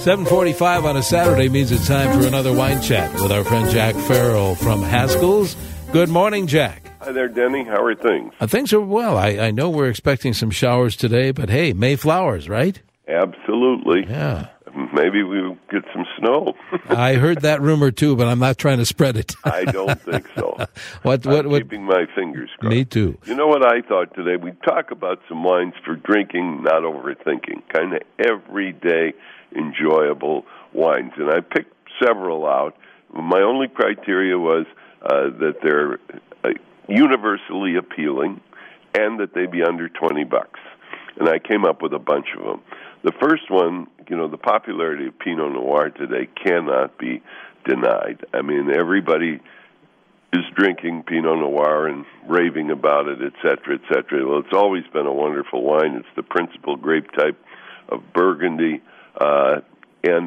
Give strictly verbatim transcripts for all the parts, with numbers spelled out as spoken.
seven forty-five on a Saturday means it's time for another wine chat with our friend Jack Farrell from Haskell's. Good morning, Jack. Hi there, Denny. How are things? Uh, things are well. I, I know we're expecting some showers today, but hey, May flowers, right? Absolutely. Yeah. Maybe we'll get some snow. I heard that rumor too, but I'm not trying to spread it. I don't think so. what, I'm what, what, keeping my fingers crossed. Me too. You know what I thought today? We'd talk about some wines for drinking, not overthinking. Kind of everyday, enjoyable wines. And I picked several out. My only criteria was uh, that they're uh, universally appealing and that they be under twenty bucks. And I came up with a bunch of them. The first one, you know, the popularity of Pinot Noir today cannot be denied. I mean, everybody is drinking Pinot Noir and raving about it, et cetera, et cetera. Well, it's always been a wonderful wine. It's the principal grape type of Burgundy. Uh, and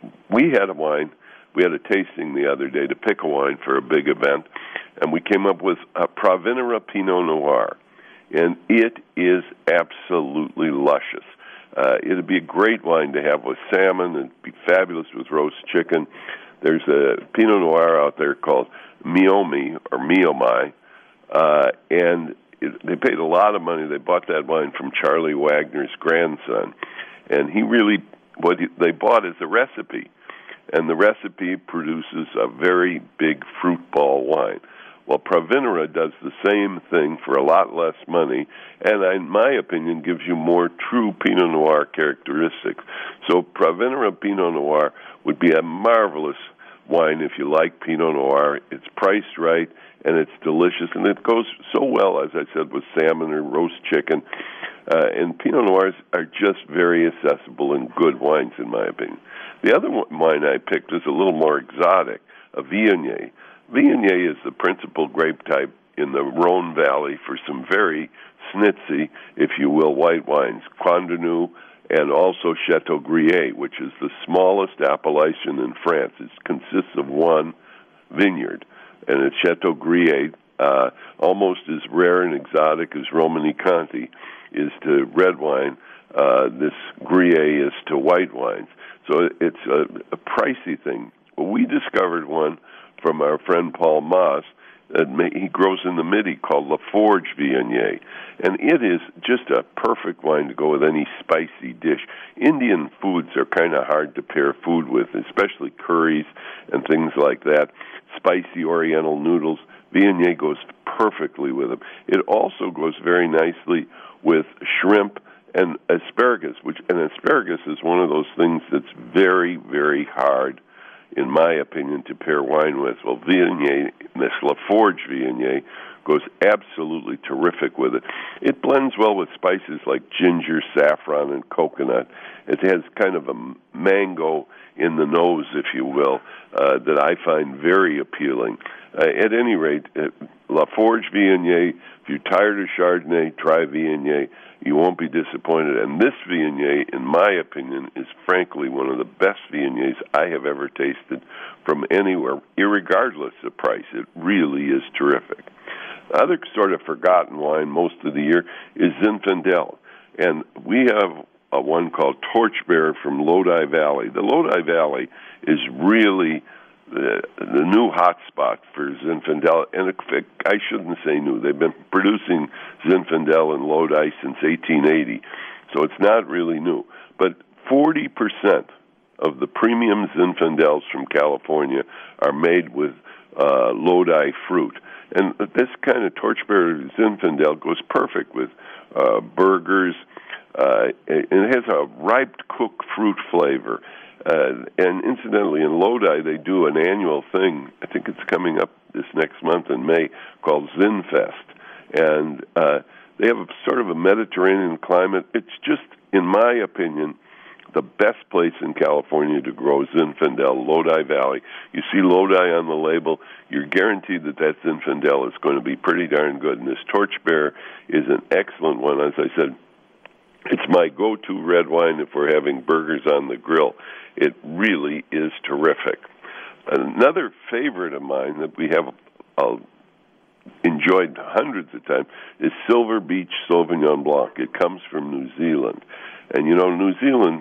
we had a wine. We had a tasting the other day to pick a wine for a big event, and we came up with a Provenera Pinot Noir. And it is absolutely luscious. Uh, it'd be a great wine to have with salmon. It'd be fabulous with roast chicken. There's a Pinot Noir out there called Meiomi, or Meiomi, uh, and it, they paid a lot of money. They bought that wine from Charlie Wagner's grandson. And he really, what he, they bought is a recipe. And the recipe produces a very big fruit ball wine. Well, Provenera does the same thing for a lot less money, and in my opinion, gives you more true Pinot Noir characteristics. So Provenera Pinot Noir would be a marvelous wine if you like Pinot Noir. It's priced right, and it's delicious, and it goes so well, as I said, with salmon or roast chicken. Uh, and Pinot Noirs are just very accessible and good wines, in my opinion. The other wine I picked is a little more exotic, a Viognier. Viognier is the principal grape type in the Rhone Valley for some very snitsy, if you will, white wines, Condenu and also Chateau Grillet, which is the smallest appellation in France. It consists of one vineyard, and it's Chateau Grillet, uh, almost as rare and exotic as Romanée-Conti is to red wine. Uh, this Grillet is to white wines. So it's a, a pricey thing. Well, we discovered one from our friend Paul Moss. Uh, he grows in the Midi called La Forge Viognier, and it is just a perfect wine to go with any spicy dish. Indian foods are kind of hard to pair food with, especially curries and things like that. Spicy Oriental noodles, Viognier goes perfectly with them. It also goes very nicely with shrimp and asparagus, which and asparagus is one of those things that's very, very hard, in my opinion, to pair wine with. Well, Viognier, this La Forge Viognier, goes absolutely terrific with it. It blends well with spices like ginger, saffron, and coconut. It has kind of a mango in the nose, if you will, uh, that I find very appealing. Uh, at any rate, uh, La Forge Viognier, if you're tired of Chardonnay, try Viognier. You won't be disappointed. And this Viognier, in my opinion, is frankly one of the best Viogniers I have ever tasted from anywhere, irregardless of price. It really is terrific. The other sort of forgotten wine most of the year is Zinfandel. And we have a one called Torchbearer from Lodi Valley. The Lodi Valley is really the, the new hotspot for Zinfandel, and I shouldn't say new. They've been producing Zinfandel in Lodi since eighteen eighty, so it's not really new. But forty percent of the premium Zinfandels from California are made with uh, Lodi fruit. And this kind of Torchbearer Zinfandel goes perfect with uh, burgers, uh, and it has a ripe cooked fruit flavor. Uh, and incidentally, in Lodi, they do an annual thing, I think it's coming up this next month in May, called Zinfest. And uh, they have a sort of a Mediterranean climate. It's just, in my opinion, the best place in California to grow Zinfandel, Lodi Valley. You see Lodi on the label, you're guaranteed that that Zinfandel is going to be pretty darn good. And this Torchbearer is an excellent one. As I said, it's my go-to red wine if we're having burgers on the grill. It really is terrific. Another favorite of mine that we have uh, enjoyed hundreds of times is Silver Beach Sauvignon Blanc. It comes from New Zealand. And, you know, New Zealand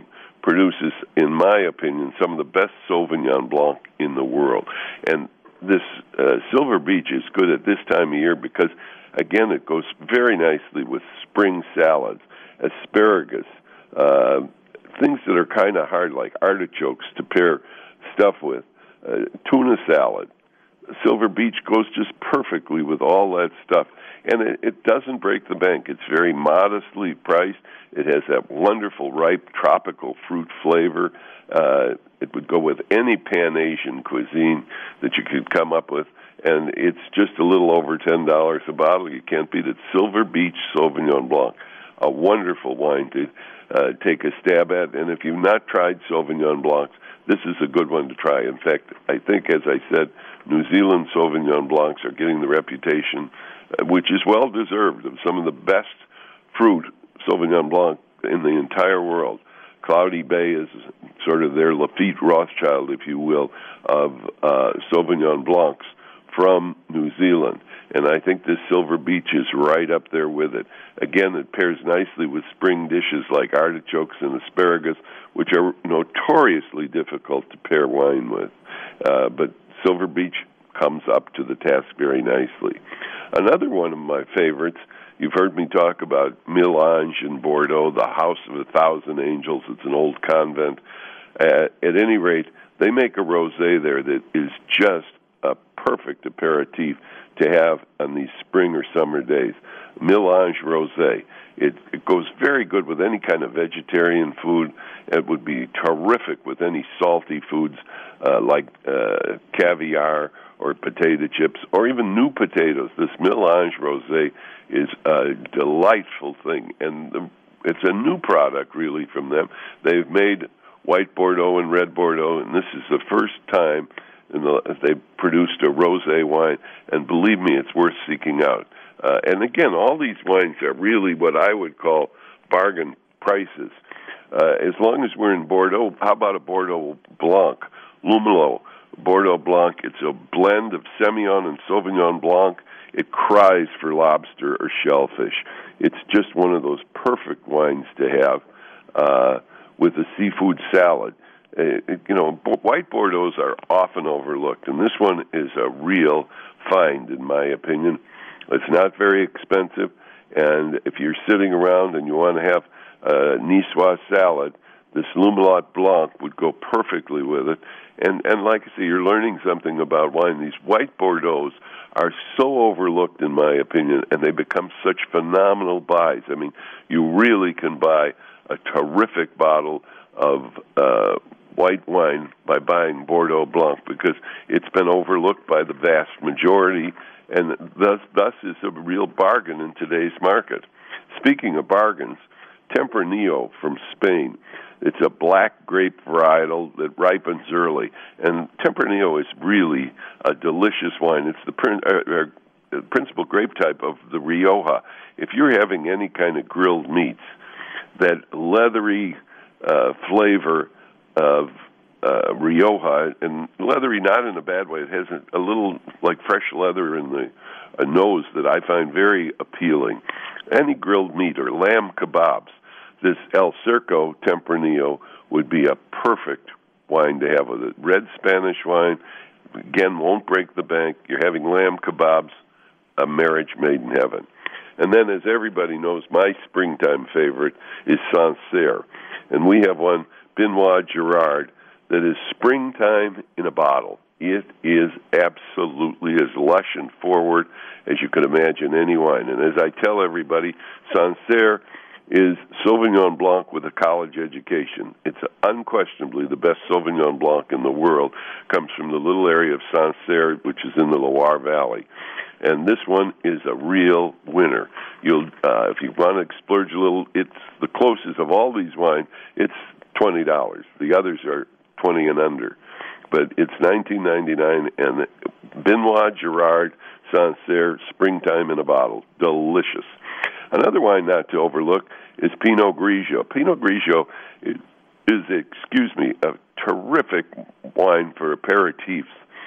produces, in my opinion, some of the best Sauvignon Blanc in the world. And this uh, Silver Beach is good at this time of year because, again, it goes very nicely with spring salads, asparagus, uh, things that are kind of hard like artichokes to pair stuff with, uh, tuna salad. Silver Beach goes just perfectly with all that stuff. And it, it doesn't break the bank. It's very modestly priced. It has that wonderful, ripe, tropical fruit flavor. Uh, it would go with any Pan-Asian cuisine that you could come up with. And it's just a little over ten dollars a bottle. You can't beat it. Silver Beach Sauvignon Blanc, a wonderful wine to uh, take a stab at. And if you've not tried Sauvignon Blancs, this is a good one to try. In fact, I think, as I said, New Zealand Sauvignon Blancs are getting the reputation, uh, which is well-deserved, of some of the best fruit Sauvignon Blanc in the entire world. Cloudy Bay is sort of their Lafite Rothschild, if you will, of uh, Sauvignon Blancs from New Zealand. And I think this Silver Beach is right up there with it. Again, it pairs nicely with spring dishes like artichokes and asparagus, which are notoriously difficult to pair wine with. Uh, but Silver Beach comes up to the task very nicely. Another one of my favorites, you've heard me talk about Mille Ange in Bordeaux, the House of a Thousand Angels. It's an old convent. Uh, at any rate, they make a rosé there that is just a perfect aperitif to have on these spring or summer days. Mille Ange Rosé. It, it goes very good with any kind of vegetarian food. It would be terrific with any salty foods uh, like uh, caviar or potato chips or even new potatoes. This Mille Ange Rosé is a delightful thing, and the, it's a new product really from them. They've made white Bordeaux and red Bordeaux, and this is the first time in the, they produced a rosé wine, and believe me, it's worth seeking out. Uh, and again, all these wines are really what I would call bargain prices. Uh, as long as we're in Bordeaux, how about a Bordeaux Blanc? Lumelot Bordeaux Blanc, it's a blend of Semillon and Sauvignon Blanc. It cries for lobster or shellfish. It's just one of those perfect wines to have uh, with a seafood salad. Uh, you know, white Bordeaux are often overlooked, and this one is a real find, in my opinion. It's not very expensive, and if you're sitting around and you want to have a Niçoise salad, this Lumelot Blanc would go perfectly with it. And, and like I say, you're learning something about wine. These white Bordeaux are so overlooked, in my opinion, and they become such phenomenal buys. I mean, you really can buy a terrific bottle of uh, white wine by buying Bordeaux Blanc because it's been overlooked by the vast majority, and thus, thus is a real bargain in today's market. Speaking of bargains, Tempranillo from Spain. It's a black grape varietal that ripens early, and Tempranillo is really a delicious wine. It's the prin- uh, uh, principal grape type of the Rioja. If you're having any kind of grilled meats, that leathery uh, flavor of uh, Rioja, and leathery not in a bad way. It has a, a little like fresh leather in the a nose that I find very appealing. Any grilled meat or lamb kebabs, this El Circo Tempranillo would be a perfect wine to have with it. Red Spanish wine, again, won't break the bank. You're having lamb kebabs, a marriage made in heaven. And then, as everybody knows, my springtime favorite is Sancerre. And we have one, Benoit Girard, that is springtime in a bottle. It is absolutely as lush and forward as you could imagine any wine. And as I tell everybody, Sancerre is Sauvignon Blanc with a college education. It's unquestionably the best Sauvignon Blanc in the world. Comes from the little area of Sancerre, which is in the Loire Valley. And this one is a real winner. You'll, uh, if you want to splurge a little, it's the closest of all these wines. It's twenty dollars. The others are twenty and under. But it's nineteen ninety-nine, and Benoit Girard Sancerre, springtime in a bottle. Delicious. Another wine not to overlook is Pinot Grigio. Pinot Grigio is, is, excuse me, a terrific wine for aperitifs.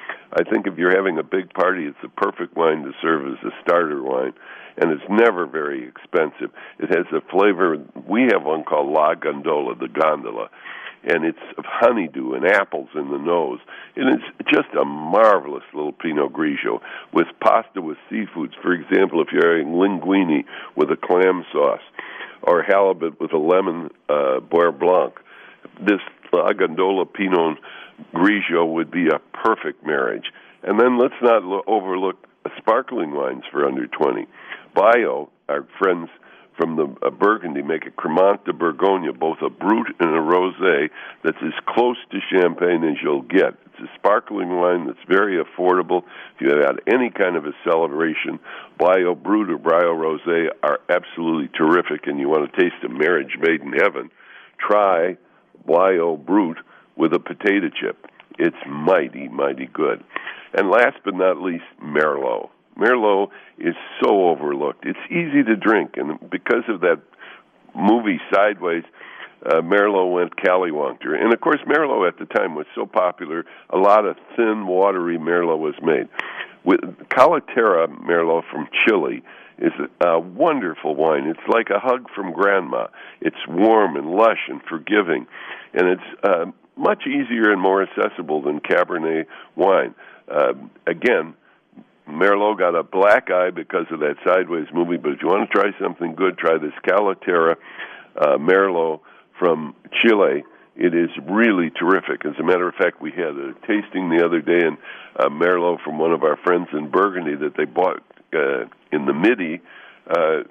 I think if you're having a big party, it's the perfect wine to serve as a starter wine, and it's never very expensive. It has a flavor. We have one called La Gondola, the gondola. and it's of honeydew and apples in the nose. And it's just a marvelous little Pinot Grigio with pasta with seafoods. For example, if you're having linguine with a clam sauce or halibut with a lemon uh, Beurre Blanc, this La Gondola Pinot Grigio would be a perfect marriage. And then let's not lo- overlook sparkling wines for under twenty. Bio, our friends from the uh, Burgundy, make a Cremant de Bourgogne, both a Brut and a Rosé, that's as close to champagne as you'll get. It's a sparkling wine that's very affordable. If you have had any kind of a celebration, Bio Brut or Bio Rosé are absolutely terrific, and you want to taste a marriage made in heaven, try Bio Brut with a potato chip. It's mighty, mighty good. And last but not least, Merlot. Merlot is so overlooked. It's easy to drink, and because of that movie Sideways, uh, Merlot went Callywonker. And, of course, Merlot at the time was so popular, a lot of thin, watery Merlot was made. With Calaterra Merlot from Chile is a wonderful wine. It's like a hug from grandma. It's warm and lush and forgiving, and it's uh, much easier and more accessible than Cabernet wine. Uh, again, Merlot got a black eye because of that Sideways movie, but if you want to try something good, try this Calaterra uh, Merlot from Chile. It is really terrific. As a matter of fact, we had a tasting the other day in uh, Merlot from one of our friends in Burgundy that they bought uh, in the Midi. Uh,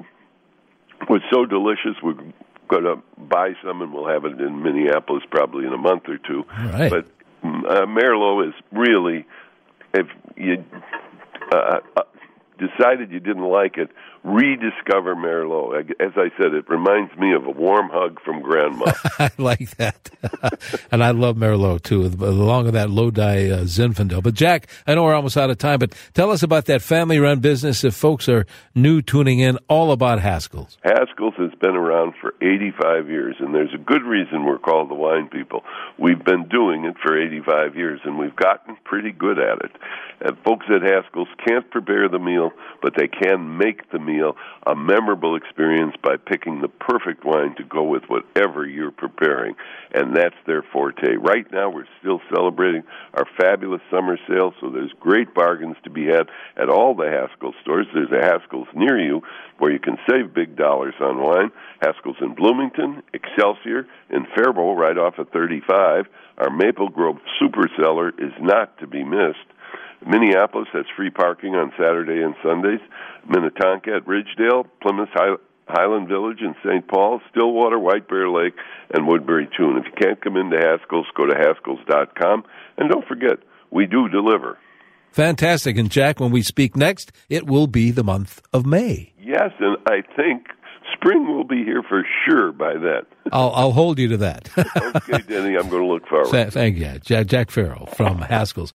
was so delicious, we're going to buy some, and we'll have it in Minneapolis probably in a month or two. All right. But uh, Merlot is really, if you uh, uh, decided you didn't like it, rediscover Merlot. As I said, it reminds me of a warm hug from grandma. I like that. And I love Merlot, too, along with that Lodi uh, Zinfandel. But, Jack, I know we're almost out of time, but tell us about that family-run business if folks are new tuning in, all about Haskell's. Haskell's has been around for eighty-five years, and there's a good reason we're called the Wine People. We've been doing it for eighty-five years, and we've gotten pretty good at it. And folks at Haskell's can't prepare the meal, but they can make the meal a memorable experience by picking the perfect wine to go with whatever you're preparing, and that's their forte. Right now, we're still celebrating our fabulous summer sale, so there's great bargains to be had at all the Haskell stores. There's a Haskell's near you where you can save big dollars on wine. Haskell's in Bloomington, Excelsior, and Faribault right off of thirty-five. Our Maple Grove Super Cellar is not to be missed. Minneapolis has free parking on Saturday and Sundays. Minnetonka at Ridgedale, Plymouth High- Highland Village in Saint Paul, Stillwater, White Bear Lake, and Woodbury Tune. If you can't come into Haskell's, go to Haskells dot com. And don't forget, we do deliver. Fantastic. And, Jack, when we speak next, it will be the month of May. Yes, and I think spring will be here for sure by then. I'll, I'll hold you to that. Okay, Denny, I'm going to look forward. Thank you. Jack, Jack Farrell from Haskell's.